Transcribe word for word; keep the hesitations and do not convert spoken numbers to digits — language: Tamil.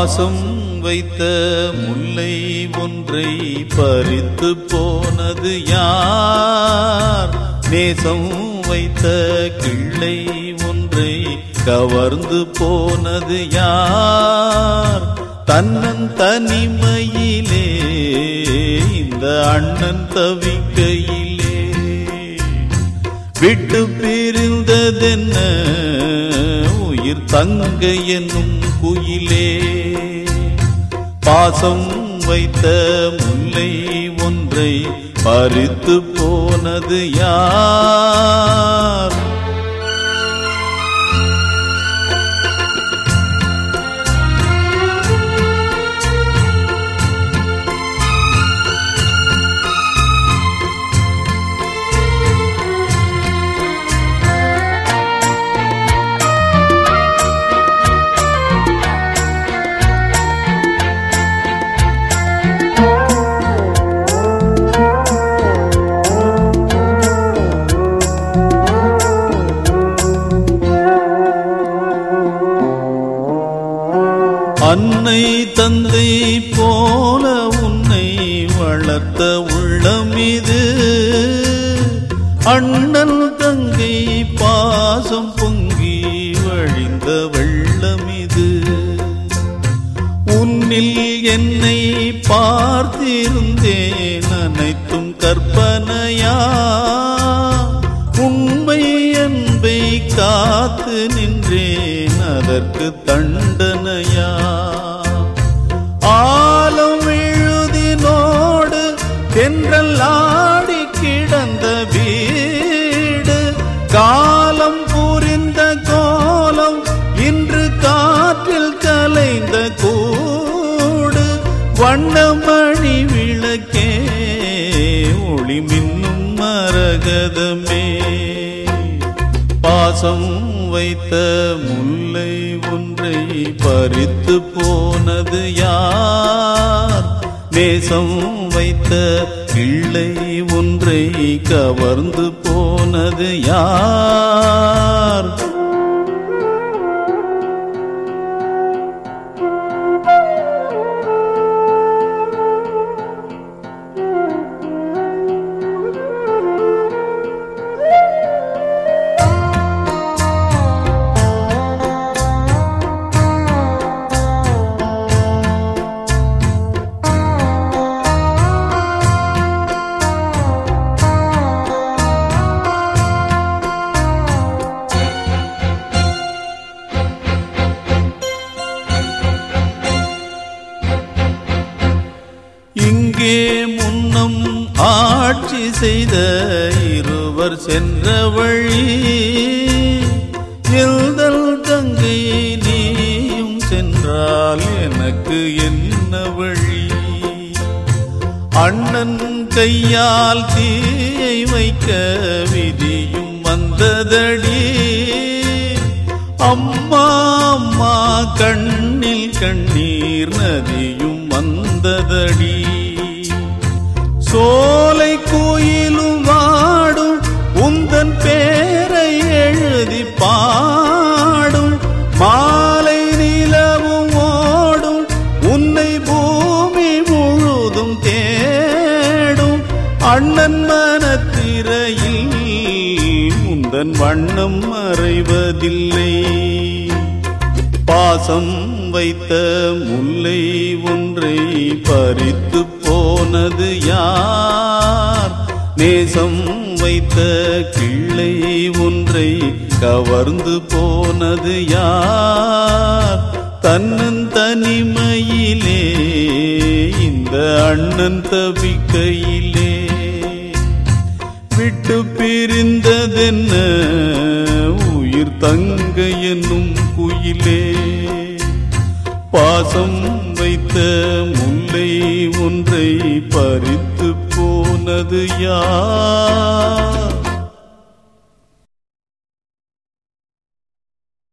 பாசம் வைத்த முல்லை ஒன்றை பறித்து போனது யார்? நேசம் வைத்த கிள்ளை ஒன்றை கவர்ந்து போனது யார்? தன்னன் தனிமையிலே இந்த அண்ணன் தவிக்கையிலே விட்டு பிரிந்ததென்ன உயிர் தங்கை என்னும் குயிலே. பாசம் வைத்த முல்லை ஒன்றை பறித்து போனது யார்? அன்னை தந்தை போல உன்னை வளர்த்த உள்ளம் இது. அண்ணன் தங்கை பாசம் பொங்கி வழிந்த வெள்ளம் இது. உன்னில் என்னை பார்த்திருந்தேன் அனைத்தும் கற்பனையா? உண்மை அன்பை காத்து நின்றேன் அதற்கு தண்டனையா? ஆலம் எழுதினோடு தென்றல் ஆடி கிடந்த வீடு. காலம் புரிந்த கோலம் இன்று காற்றில் கலைந்த கூடு. வண்ணமணி விளக்கே ஒளி மின்னும் மரகதமே. பாசம் வைத்த முல்லை ஒன்றை பறித்து போனது யார்? நேசம் வைத்த கிள்ளை ஒன்றை கவர்ந்து போனது யார்? இங்கே முன்னம் ஆட்சி செய்த இருவர் சென்ற வழி. எல்தல் தங்கை நீயும் சென்றால் எனக்கு என்ன வழி? அண்ணன் கையால் தீயை வைக்க விதியும் வந்ததடி. அம்மா அம்மா கண்ணில் கண்ணீர் நதியும் வந்ததடி. சோலை கோயிலும் வாடும் உந்தன் பேரை எழுதி பாடும். மாலை நிலவும் ஓடும் உன்னை பூமி முழுதும் தேடும். அண்ணன் மனத்திரையில் உந்தன் வண்ணம் மறைவதில்லை. பாசம் வைத்த முல்லை ஒன்றை பறித்து போனது யார்? நேசம் வைத்த கிள்ளை ஒன்றை கவர்ந்து போனது யார்? தன்னன் தனிமையிலே இந்த அண்ணன் தவிக்கையிலே விட்டு பிரிந்ததென்ன உயிர் தங்கை என்னும் குயிலே. பாசம் வைத்த முல்லை ஒன்றை பறித்து போனது யார்?